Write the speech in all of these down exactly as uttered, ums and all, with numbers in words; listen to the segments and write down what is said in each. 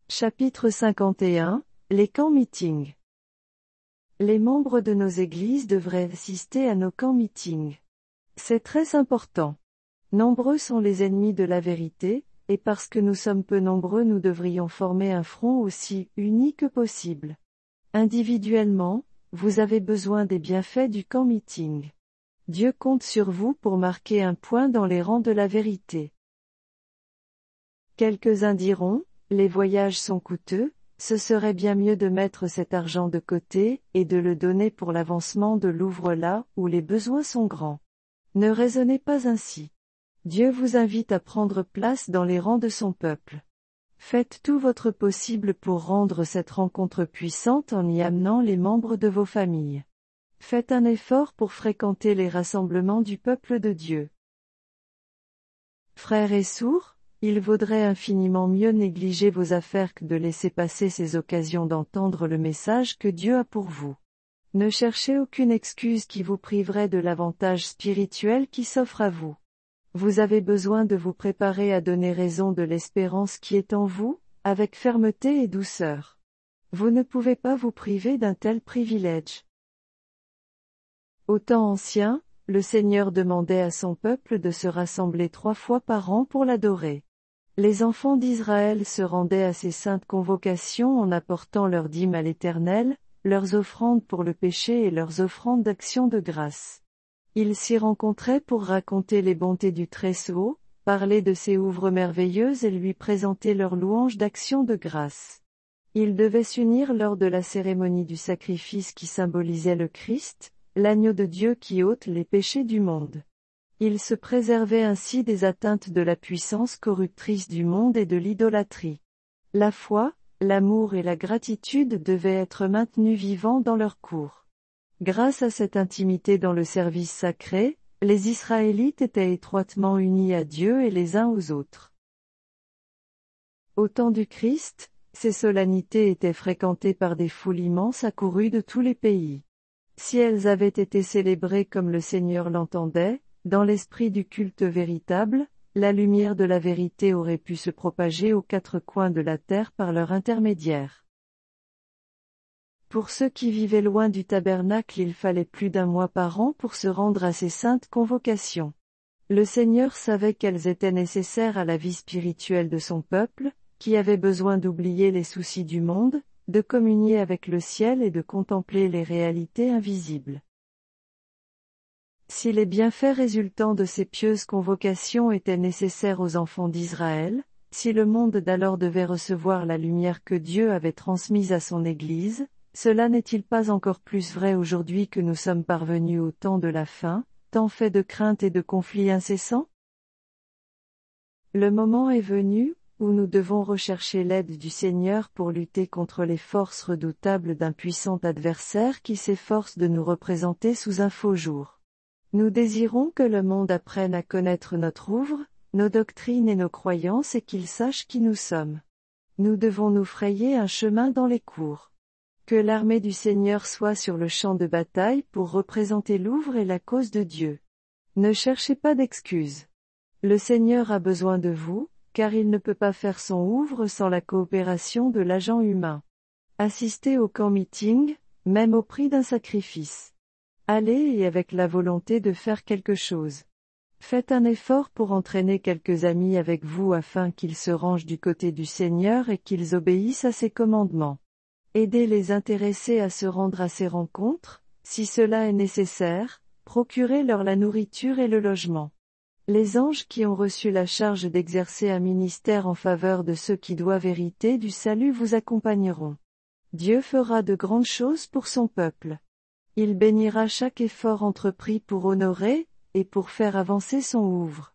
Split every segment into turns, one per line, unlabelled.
Chapitre cinquante et un, les camps meetings. Les membres de nos églises devraient assister à nos camps meetings. C'est très important. Nombreux sont les ennemis de la vérité, et parce que nous sommes peu nombreux nous devrions former un front aussi uni que possible. Individuellement, vous avez besoin des bienfaits du camp meeting. Dieu compte sur vous pour marquer un point dans les rangs de la vérité. Quelques-uns diront, les voyages sont coûteux, ce serait bien mieux de mettre cet argent de côté, et de le donner pour l'avancement de l'œuvre là où les besoins sont grands. Ne raisonnez pas ainsi. Dieu vous invite à prendre place dans les rangs de son peuple. Faites tout votre possible pour rendre cette rencontre puissante en y amenant les membres de vos familles. Faites un effort pour fréquenter les rassemblements du peuple de Dieu. Frères et sourds, il vaudrait infiniment mieux négliger vos affaires que de laisser passer ces occasions d'entendre le message que Dieu a pour vous. Ne cherchez aucune excuse qui vous priverait de l'avantage spirituel qui s'offre à vous. Vous avez besoin de vous préparer à donner raison de l'espérance qui est en vous, avec fermeté et douceur. Vous ne pouvez pas vous priver d'un tel privilège. Au temps ancien, le Seigneur demandait à son peuple de se rassembler trois fois par an pour l'adorer. Les enfants d'Israël se rendaient à ces saintes convocations en apportant leurs dîmes à l'Éternel, leurs offrandes pour le péché et leurs offrandes d'action de grâce. Ils s'y rencontraient pour raconter les bontés du Très-Haut, parler de ses œuvres merveilleuses et lui présenter leurs louanges d'action de grâce. Ils devaient s'unir lors de la cérémonie du sacrifice qui symbolisait le Christ, l'agneau de Dieu qui ôte les péchés du monde. Ils se préservaient ainsi des atteintes de la puissance corruptrice du monde et de l'idolâtrie. La foi, l'amour et la gratitude devaient être maintenus vivants dans leur cour. Grâce à cette intimité dans le service sacré, les Israélites étaient étroitement unis à Dieu et les uns aux autres. Au temps du Christ, ces solennités étaient fréquentées par des foules immenses accourues de tous les pays. Si elles avaient été célébrées comme le Seigneur l'entendait, dans l'esprit du culte véritable, la lumière de la vérité aurait pu se propager aux quatre coins de la terre par leur intermédiaire. Pour ceux qui vivaient loin du tabernacle, il fallait plus d'un mois par an pour se rendre à ces saintes convocations. Le Seigneur savait qu'elles étaient nécessaires à la vie spirituelle de son peuple, qui avait besoin d'oublier les soucis du monde, de communier avec le ciel et de contempler les réalités invisibles. Si les bienfaits résultant de ces pieuses convocations étaient nécessaires aux enfants d'Israël, si le monde d'alors devait recevoir la lumière que Dieu avait transmise à son Église, cela n'est-il pas encore plus vrai aujourd'hui que nous sommes parvenus au temps de la fin, temps fait de crainte et de conflits incessants? Le moment est venu, où nous devons rechercher l'aide du Seigneur pour lutter contre les forces redoutables d'un puissant adversaire qui s'efforce de nous représenter sous un faux jour. Nous désirons que le monde apprenne à connaître notre œuvre, nos doctrines et nos croyances et qu'il sache qui nous sommes. Nous devons nous frayer un chemin dans les cours. Que l'armée du Seigneur soit sur le champ de bataille pour représenter l'œuvre et la cause de Dieu. Ne cherchez pas d'excuses. Le Seigneur a besoin de vous, car il ne peut pas faire son œuvre sans la coopération de l'agent humain. Assistez au camp meeting, même au prix d'un sacrifice. Allez et avec la volonté de faire quelque chose. Faites un effort pour entraîner quelques amis avec vous afin qu'ils se rangent du côté du Seigneur et qu'ils obéissent à ses commandements. Aidez les intéressés à se rendre à ces rencontres, si cela est nécessaire, procurez-leur la nourriture et le logement. Les anges qui ont reçu la charge d'exercer un ministère en faveur de ceux qui doivent hériter du salut vous accompagneront. Dieu fera de grandes choses pour son peuple. Il bénira chaque effort entrepris pour honorer, et pour faire avancer son œuvre.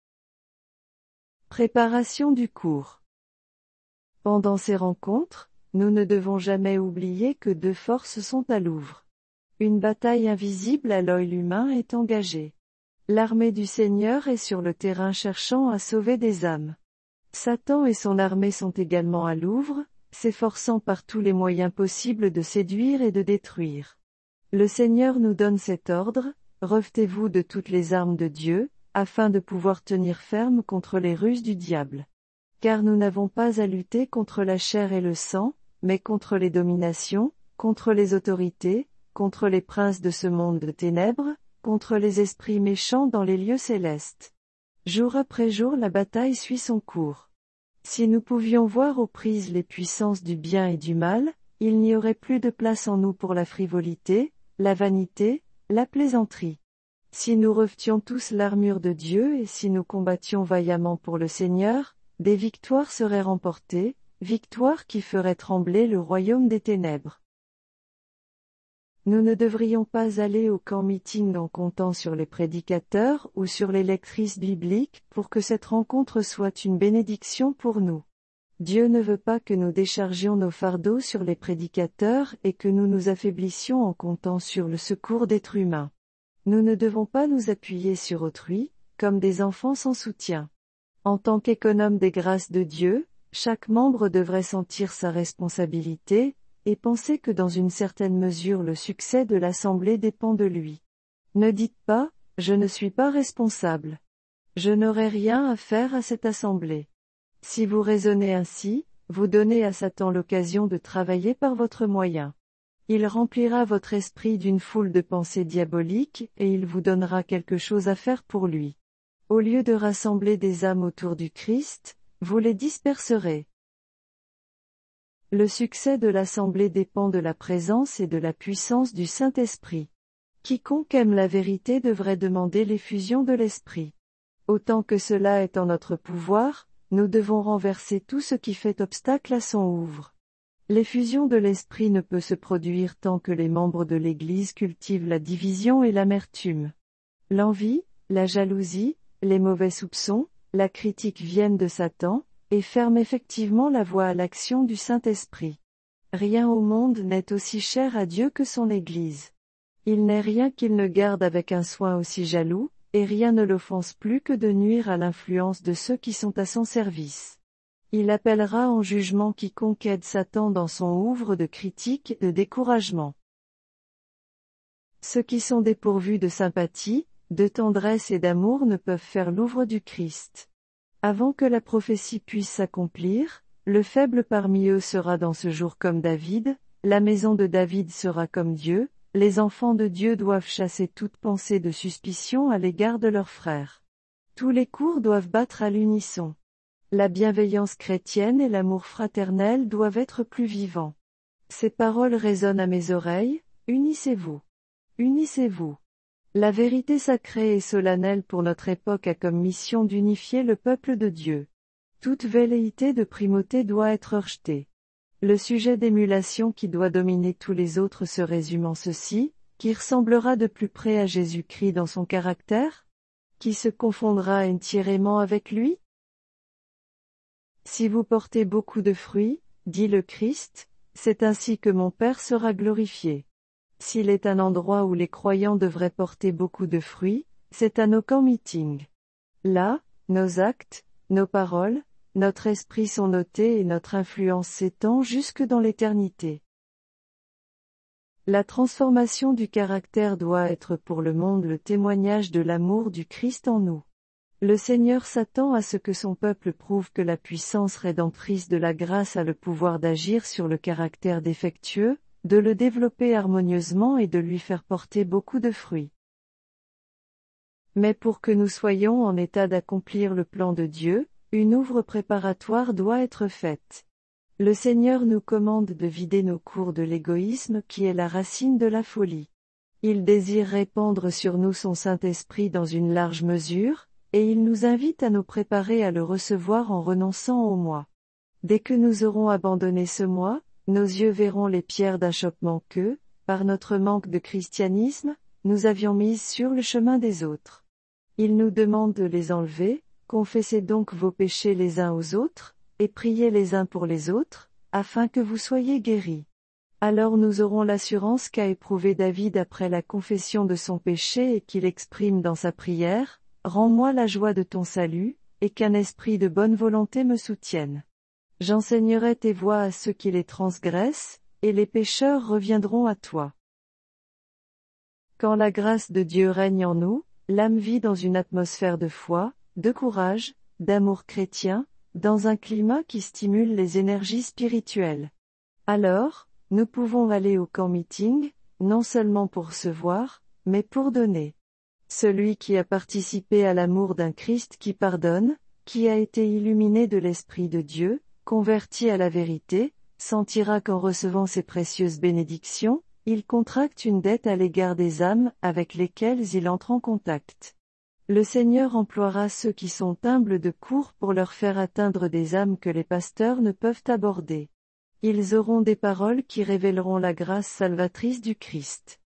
Préparation du cours. Pendant ces rencontres, nous ne devons jamais oublier que deux forces sont à l'œuvre. Une bataille invisible à l'œil humain est engagée. L'armée du Seigneur est sur le terrain cherchant à sauver des âmes. Satan et son armée sont également à l'œuvre, s'efforçant par tous les moyens possibles de séduire et de détruire. Le Seigneur nous donne cet ordre, revêtez-vous de toutes les armes de Dieu, afin de pouvoir tenir ferme contre les ruses du diable. Car nous n'avons pas à lutter contre la chair et le sang, mais contre les dominations, contre les autorités, contre les princes de ce monde de ténèbres, contre les esprits méchants dans les lieux célestes. Jour après jour la bataille suit son cours. Si nous pouvions voir aux prises les puissances du bien et du mal, il n'y aurait plus de place en nous pour la frivolité, la vanité, la plaisanterie. Si nous revêtions tous l'armure de Dieu et si nous combattions vaillamment pour le Seigneur, des victoires seraient remportées, victoires qui feraient trembler le royaume des ténèbres. Nous ne devrions pas aller au camp meeting en comptant sur les prédicateurs ou sur les lectrices bibliques pour que cette rencontre soit une bénédiction pour nous. Dieu ne veut pas que nous déchargions nos fardeaux sur les prédicateurs et que nous nous affaiblissions en comptant sur le secours d'êtres humains. Nous ne devons pas nous appuyer sur autrui, comme des enfants sans soutien. En tant qu'économe des grâces de Dieu, chaque membre devrait sentir sa responsabilité, et penser que dans une certaine mesure le succès de l'Assemblée dépend de lui. Ne dites pas, je ne suis pas responsable. Je n'aurai rien à faire à cette Assemblée. Si vous raisonnez ainsi, vous donnez à Satan l'occasion de travailler par votre moyen. Il remplira votre esprit d'une foule de pensées diaboliques et il vous donnera quelque chose à faire pour lui. Au lieu de rassembler des âmes autour du Christ, vous les disperserez. Le succès de l'Assemblée dépend de la présence et de la puissance du Saint-Esprit. Quiconque aime la vérité devrait demander l'effusion de l'Esprit. Autant que cela est en notre pouvoir, nous devons renverser tout ce qui fait obstacle à son œuvre. L'effusion de l'Esprit ne peut se produire tant que les membres de l'Église cultivent la division et l'amertume. L'envie, la jalousie, les mauvais soupçons, la critique viennent de Satan, et ferme effectivement la voie à l'action du Saint-Esprit. Rien au monde n'est aussi cher à Dieu que son Église. Il n'est rien qu'il ne garde avec un soin aussi jaloux, et rien ne l'offense plus que de nuire à l'influence de ceux qui sont à son service. Il appellera en jugement quiconque aide Satan dans son œuvre de critique et de découragement. Ceux qui sont dépourvus de sympathie, de tendresse et d'amour ne peuvent faire l'œuvre du Christ. Avant que la prophétie puisse s'accomplir, le faible parmi eux sera dans ce jour comme David, la maison de David sera comme Dieu, les enfants de Dieu doivent chasser toute pensée de suspicion à l'égard de leurs frères. Tous les cours doivent battre à l'unisson. La bienveillance chrétienne et l'amour fraternel doivent être plus vivants. Ces paroles résonnent à mes oreilles, unissez-vous. Unissez-vous. La vérité sacrée et solennelle pour notre époque a comme mission d'unifier le peuple de Dieu. Toute velléité de primauté doit être rejetée. Le sujet d'émulation qui doit dominer tous les autres se résume en ceci, qui ressemblera de plus près à Jésus-Christ dans son caractère? Qui se confondra entièrement avec lui? Si vous portez beaucoup de fruits, dit le Christ, c'est ainsi que mon Père sera glorifié. S'il est un endroit où les croyants devraient porter beaucoup de fruits, c'est à nos camps meetings. Là, nos actes, nos paroles, notre esprit sont notés et notre influence s'étend jusque dans l'éternité. La transformation du caractère doit être pour le monde le témoignage de l'amour du Christ en nous. Le Seigneur s'attend à ce que son peuple prouve que la puissance rédemptrice de la grâce a le pouvoir d'agir sur le caractère défectueux, de le développer harmonieusement et de lui faire porter beaucoup de fruits. Mais pour que nous soyons en état d'accomplir le plan de Dieu, une œuvre préparatoire doit être faite. Le Seigneur nous commande de vider nos cours de l'égoïsme qui est la racine de la folie. Il désire répandre sur nous son Saint-Esprit dans une large mesure, et il nous invite à nous préparer à le recevoir en renonçant au moi. Dès que nous aurons abandonné ce moi, nos yeux verront les pierres d'achoppement que, par notre manque de christianisme, nous avions mises sur le chemin des autres. Il nous demande de les enlever, confessez donc vos péchés les uns aux autres, et priez les uns pour les autres, afin que vous soyez guéris. Alors nous aurons l'assurance qu'a éprouvé David après la confession de son péché et qu'il exprime dans sa prière, « Rends-moi la joie de ton salut, et qu'un esprit de bonne volonté me soutienne. J'enseignerai tes voies à ceux qui les transgressent, et les pécheurs reviendront à toi. » Quand la grâce de Dieu règne en nous, l'âme vit dans une atmosphère de foi, de courage, d'amour chrétien, dans un climat qui stimule les énergies spirituelles. Alors, nous pouvons aller au camp meeting, non seulement pour recevoir, mais pour donner. Celui qui a participé à l'amour d'un Christ qui pardonne, qui a été illuminé de l'Esprit de Dieu, converti à la vérité, sentira qu'en recevant ces précieuses bénédictions, il contracte une dette à l'égard des âmes avec lesquelles il entre en contact. Le Seigneur emploiera ceux qui sont humbles de court pour leur faire atteindre des âmes que les pasteurs ne peuvent aborder. Ils auront des paroles qui révéleront la grâce salvatrice du Christ.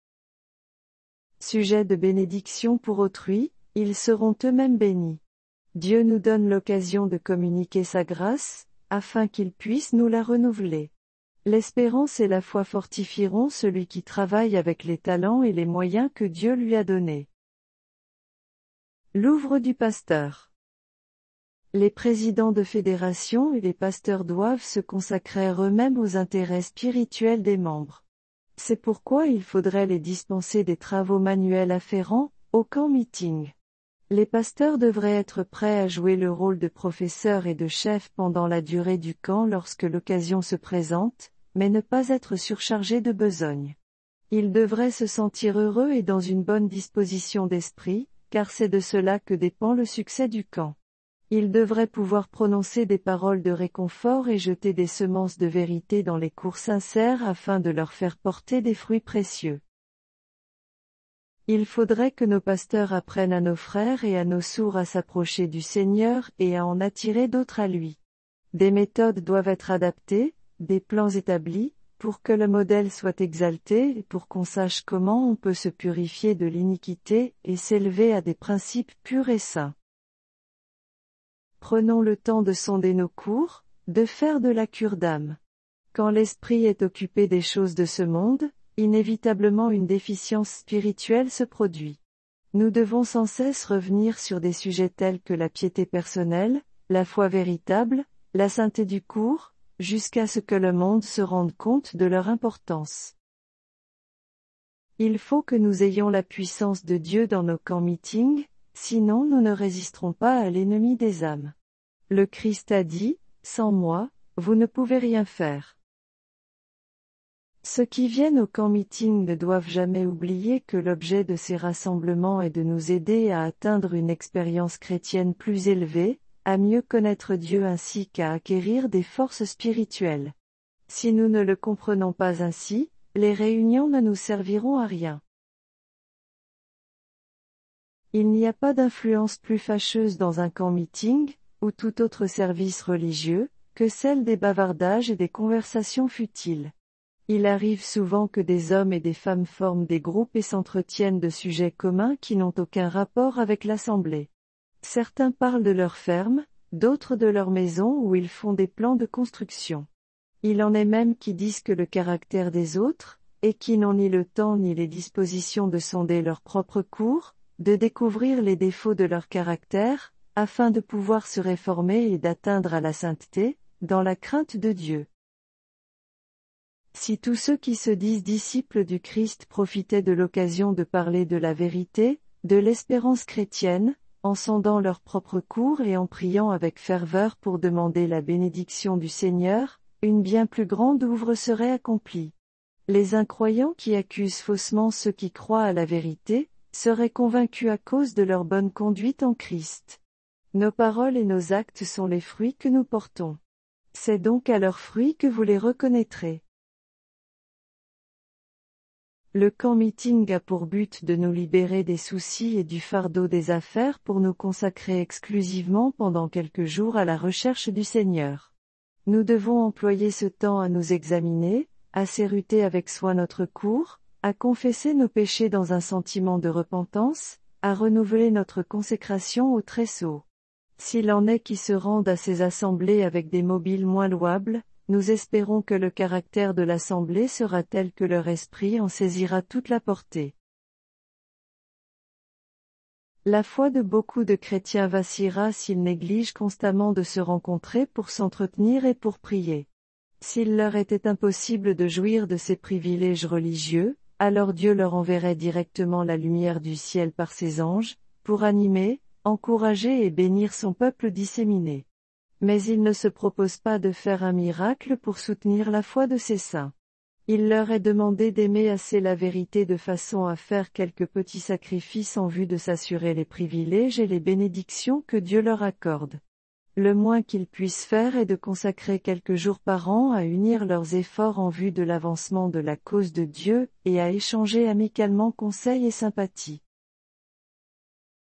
Sujet de bénédiction pour autrui, ils seront eux-mêmes bénis. Dieu nous donne l'occasion de communiquer sa grâce, afin qu'il puisse nous la renouveler. L'espérance et la foi fortifieront celui qui travaille avec les talents et les moyens que Dieu lui a donnés. L'ouvre du pasteur. Les présidents de fédération et les pasteurs doivent se consacrer eux-mêmes aux intérêts spirituels des membres. C'est pourquoi il faudrait les dispenser des travaux manuels afférents, au camp meeting. Les pasteurs devraient être prêts à jouer le rôle de professeur et de chef pendant la durée du camp lorsque l'occasion se présente, mais ne pas être surchargés de besogne. Ils devraient se sentir heureux et dans une bonne disposition d'esprit, car c'est de cela que dépend le succès du camp. Ils devraient pouvoir prononcer des paroles de réconfort et jeter des semences de vérité dans les cours sincères afin de leur faire porter des fruits précieux. Il faudrait que nos pasteurs apprennent à nos frères et à nos sourds à s'approcher du Seigneur et à en attirer d'autres à lui. Des méthodes doivent être adaptées, des plans établis, pour que le modèle soit exalté et pour qu'on sache comment on peut se purifier de l'iniquité et s'élever à des principes purs et saints. Prenons le temps de sonder nos cours, de faire de la cure d'âme. Quand l'esprit est occupé des choses de ce monde, inévitablement une déficience spirituelle se produit. Nous devons sans cesse revenir sur des sujets tels que la piété personnelle, la foi véritable, la sainteté du cours, jusqu'à ce que le monde se rende compte de leur importance. Il faut que nous ayons la puissance de Dieu dans nos camps meetings, sinon nous ne résisterons pas à l'ennemi des âmes. Le Christ a dit, « Sans moi, vous ne pouvez rien faire ». Ceux qui viennent au camp meeting ne doivent jamais oublier que l'objet de ces rassemblements est de nous aider à atteindre une expérience chrétienne plus élevée, à mieux connaître Dieu ainsi qu'à acquérir des forces spirituelles. Si nous ne le comprenons pas ainsi, les réunions ne nous serviront à rien. Il n'y a pas d'influence plus fâcheuse dans un camp meeting, ou tout autre service religieux, que celle des bavardages et des conversations futiles. Il arrive souvent que des hommes et des femmes forment des groupes et s'entretiennent de sujets communs qui n'ont aucun rapport avec l'assemblée. Certains parlent de leur ferme, d'autres de leur maison où ils font des plans de construction. Il en est même qui disent que le caractère des autres, et qui n'ont ni le temps ni les dispositions de sonder leur propre cours, de découvrir les défauts de leur caractère, afin de pouvoir se réformer et d'atteindre à la sainteté, dans la crainte de Dieu. Si tous ceux qui se disent disciples du Christ profitaient de l'occasion de parler de la vérité, de l'espérance chrétienne, en sondant leur propre cours et en priant avec ferveur pour demander la bénédiction du Seigneur, une bien plus grande œuvre serait accomplie. Les incroyants qui accusent faussement ceux qui croient à la vérité, seraient convaincus à cause de leur bonne conduite en Christ. Nos paroles et nos actes sont les fruits que nous portons. C'est donc à leurs fruits que vous les reconnaîtrez. Le camp meeting a pour but de nous libérer des soucis et du fardeau des affaires pour nous consacrer exclusivement pendant quelques jours à la recherche du Seigneur. Nous devons employer ce temps à nous examiner, à s'éruter avec soin notre cours, à confesser nos péchés dans un sentiment de repentance, à renouveler notre consécration au Très-Sceau. S'il en est qui se rendent à ces assemblées avec des mobiles moins louables, nous espérons que le caractère de l'assemblée sera tel que leur esprit en saisira toute la portée. La foi de beaucoup de chrétiens vacillera s'ils négligent constamment de se rencontrer pour s'entretenir et pour prier. S'il leur était impossible de jouir de ces privilèges religieux, alors Dieu leur enverrait directement la lumière du ciel par ses anges, pour animer, encourager et bénir son peuple disséminé. Mais il ne se propose pas de faire un miracle pour soutenir la foi de ses saints. Il leur est demandé d'aimer assez la vérité de façon à faire quelques petits sacrifices en vue de s'assurer les privilèges et les bénédictions que Dieu leur accorde. Le moins qu'ils puissent faire est de consacrer quelques jours par an à unir leurs efforts en vue de l'avancement de la cause de Dieu, et à échanger amicalement conseils et sympathie.